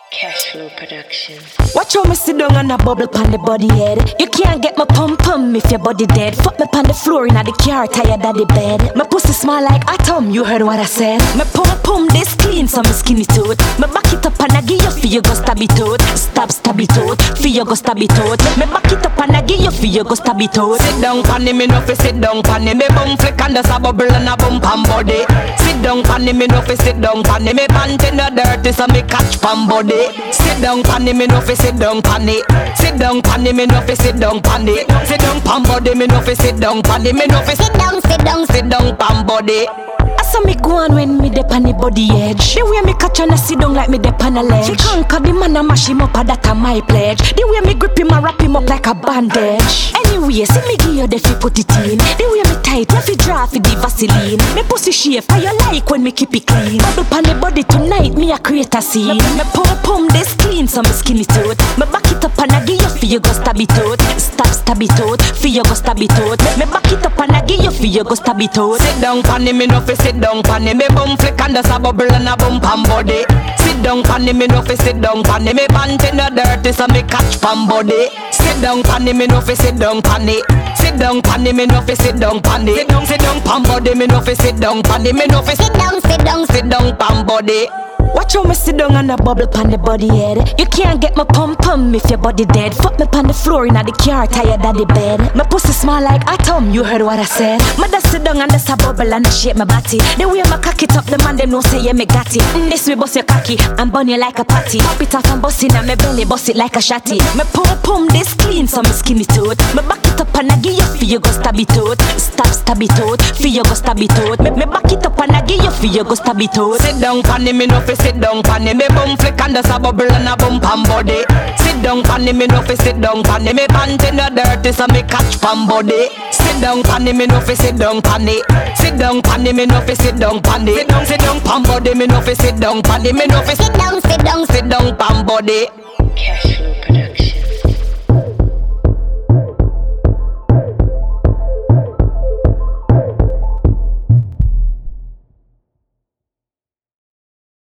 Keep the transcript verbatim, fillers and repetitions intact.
Cashflow Production. Watch how me sit down on a bubble pon the body head. You can't get my pum pum if your body dead. Fuck me pon the floor inna the car, tired of the bed. My pussy smell like atom, you heard what I said. My pum pum this clean, so me skinny tooth. Me back it up and I give you for you go stab it out. Stab stab it out, for you go stab it out. Me back it up and I give you for you go stab it out. Sit down pon me no fi sit down pon me bum flick and just a bubble and a bump and body. Sit down pon me no fi sit down pon me panty no dirty so me catch pon body. Sit down pon me no fi sit down pon it. Sit down pon me no fi sit down pon it. Sit down pon body me no fi sit down pon it. Me no fi sit down, sit down, sit down pon body. I saw me go on when me dep on the body edge. The way me catch and I sit down like me dep on a ledge. She conquer the man and mash him up, and that a my pledge. The way me grip him and wrap him up like a bandage. Anyway, see me give you the fi put it in. The way me tight, you fi draw fi the Vaseline. Me pussy shape, how you like when me keep it clean. Bubble pon the body tonight, me a create a scene. Me, me pum pum this clean, so me skinny tooth. Me back it up and I give you fi you go stab it out. Stab stab it out, fi you go stab it out. Me back it up and I give you fi you go stab it out. Sit down pon me no fi sit down pon me bum flick and just a bubble and a bump and body. Sit down pon me no fi sit down pon me panty no dirty so me catch pon body. Sit down pon me no fi sit down pon it. Sit down pon me no fi sit down pon it. Sit down sit down pon body me no fi sit down pon it. Me no fi sit down sit down sit down pon body. Watch how me sit down on a bubble pon the body head. You can't get my pum pum if your body dead. Fuck me pon the floor inna the car, tired of the bed. My pussy smell like atom, you heard what I said. Me da sit down and just a bubble and I shape my body. The way me cock it up, the man them know say yeah me got it. Mm, this me bust your cocky and bun you like a patty. Pop it off and bust it and me belly bust it like a shotty. Me pum pum this clean, so me skinny tooth. Me back it up and I give you for you go stab it out. Stab stab it out, for you go stab it out. Me, me back it up and I give you for you go stab it out. Sit down pon me no fi sit down pon me bum flick and just a bubble and a bump and body. Sit down pon me no fi sit down pon me panty no dirty so me catch pon body. Sit down pon me no fi sit down pon it. Sit down pon me no fi sit down pon it. Sit down sit down pon body me no fi sit down pon it. Me no fi sit down sit down sit down pon body.